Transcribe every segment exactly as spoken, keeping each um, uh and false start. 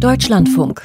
Deutschlandfunk.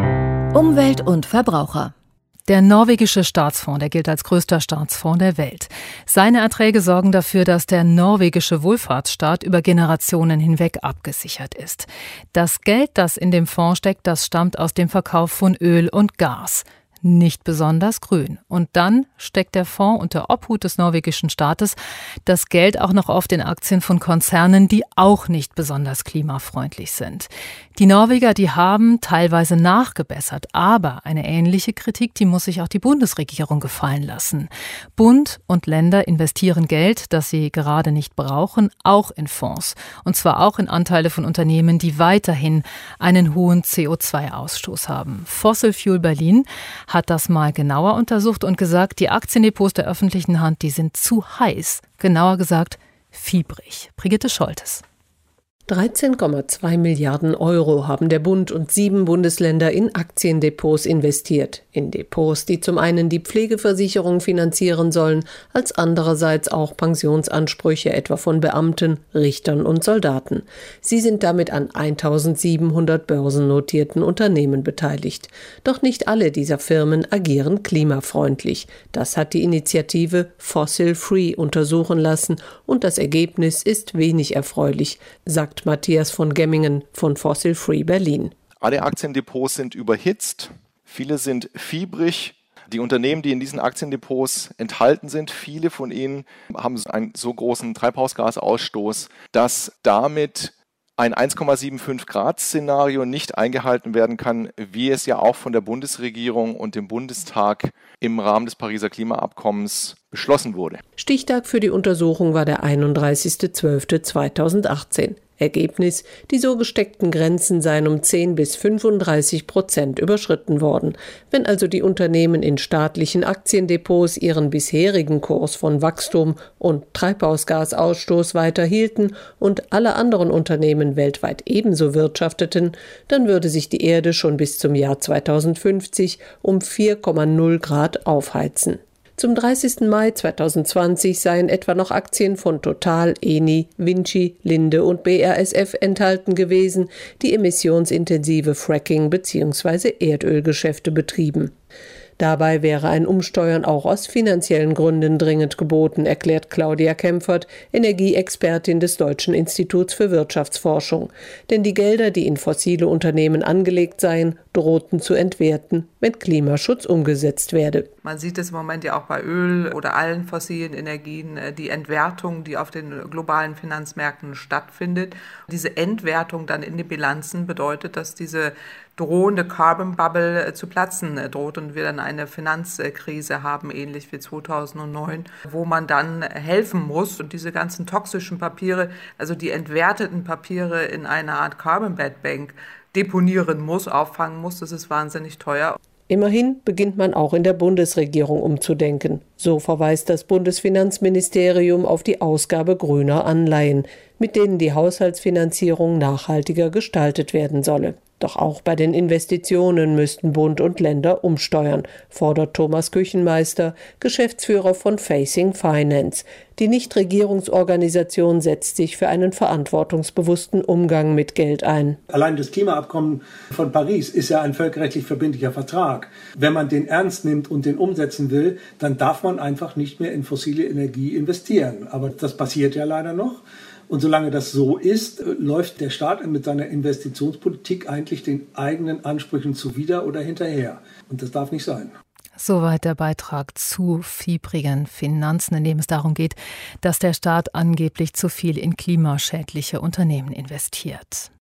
Umwelt und Verbraucher. Der norwegische Staatsfonds, der gilt als größter Staatsfonds der Welt. Seine Erträge sorgen dafür, dass der norwegische Wohlfahrtsstaat über Generationen hinweg abgesichert ist. Das Geld, das in dem Fonds steckt, das stammt aus dem Verkauf von Öl und Gas. Nicht besonders grün. Und dann steckt der Fonds unter Obhut des norwegischen Staates das Geld auch noch oft in Aktien von Konzernen, die auch nicht besonders klimafreundlich sind. Die Norweger, die haben teilweise nachgebessert, aber eine ähnliche Kritik, die muss sich auch die Bundesregierung gefallen lassen. Bund und Länder investieren Geld, das sie gerade nicht brauchen, auch in Fonds. Und zwar auch in Anteile von Unternehmen, die weiterhin einen hohen C O zwei Ausstoß haben. Fossil Fuel Berlin hat das mal genauer untersucht und gesagt, die Aktiendepots der öffentlichen Hand, die sind zu heiß. Genauer gesagt, fiebrig. Brigitte Scholtes. dreizehn Komma zwei Milliarden Euro haben der Bund und sieben Bundesländer in Aktiendepots investiert. In Depots, die zum einen die Pflegeversicherung finanzieren sollen, als andererseits auch Pensionsansprüche etwa von Beamten, Richtern und Soldaten. Sie sind damit an eintausendsiebenhundert börsennotierten Unternehmen beteiligt. Doch nicht alle dieser Firmen agieren klimafreundlich. Das hat die Initiative Fossil Free untersuchen lassen und das Ergebnis ist wenig erfreulich, sagt Matthias von Gemmingen von Fossil Free Berlin. Alle Aktiendepots sind überhitzt, viele sind fiebrig. Die Unternehmen, die in diesen Aktiendepots enthalten sind, viele von ihnen haben einen so großen Treibhausgasausstoß, dass damit ein eins Komma fünfundsiebzig Grad Szenario nicht eingehalten werden kann, wie es ja auch von der Bundesregierung und dem Bundestag im Rahmen des Pariser Klimaabkommens beschlossen wurde. Stichtag für die Untersuchung war der einunddreißigster zwölfter zweitausendachtzehn. Ergebnis: Die so gesteckten Grenzen seien um zehn bis fünfunddreißig Prozent überschritten worden. Wenn also die Unternehmen in staatlichen Aktiendepots ihren bisherigen Kurs von Wachstum und Treibhausgasausstoß weiterhielten und alle anderen Unternehmen weltweit ebenso wirtschafteten, dann würde sich die Erde schon bis zum Jahr zweitausendfünfzig um vier Komma null Grad aufheizen. Zum dreißigsten Mai zweitausendzwanzig seien etwa noch Aktien von Total, Eni, Vinci, Linde und B A S F enthalten gewesen, die emissionsintensive Fracking- bzw. Erdölgeschäfte betrieben. Dabei wäre ein Umsteuern auch aus finanziellen Gründen dringend geboten, erklärt Claudia Kempfert, Energieexpertin des Deutschen Instituts für Wirtschaftsforschung. Denn die Gelder, die in fossile Unternehmen angelegt seien, drohten zu entwerten, wenn Klimaschutz umgesetzt werde. Man sieht es im Moment ja auch bei Öl oder allen fossilen Energien, die Entwertung, die auf den globalen Finanzmärkten stattfindet. Diese Entwertung dann in die Bilanzen bedeutet, dass diese drohende Carbon Bubble zu platzen droht und wir dann eine Finanzkrise haben, ähnlich wie zweitausendneun, wo man dann helfen muss und diese ganzen toxischen Papiere, also die entwerteten Papiere in einer Art Carbon Bad Bank deponieren muss, auffangen muss. Das ist wahnsinnig teuer. Immerhin beginnt man auch in der Bundesregierung umzudenken. So verweist das Bundesfinanzministerium auf die Ausgabe grüner Anleihen, mit denen die Haushaltsfinanzierung nachhaltiger gestaltet werden solle. Doch auch bei den Investitionen müssten Bund und Länder umsteuern, fordert Thomas Küchenmeister, Geschäftsführer von Facing Finance. Die Nichtregierungsorganisation setzt sich für einen verantwortungsbewussten Umgang mit Geld ein. Allein das Klimaabkommen von Paris ist ja ein völkerrechtlich verbindlicher Vertrag. Wenn man den ernst nimmt und den umsetzen will, dann darf man einfach nicht mehr in fossile Energie investieren. Aber das passiert ja leider noch. Und solange das so ist, läuft der Staat mit seiner Investitionspolitik eigentlich den eigenen Ansprüchen zuwider oder hinterher. Und das darf nicht sein. Soweit der Beitrag zu fiebrigen Finanzen, in dem es darum geht, dass der Staat angeblich zu viel in klimaschädliche Unternehmen investiert.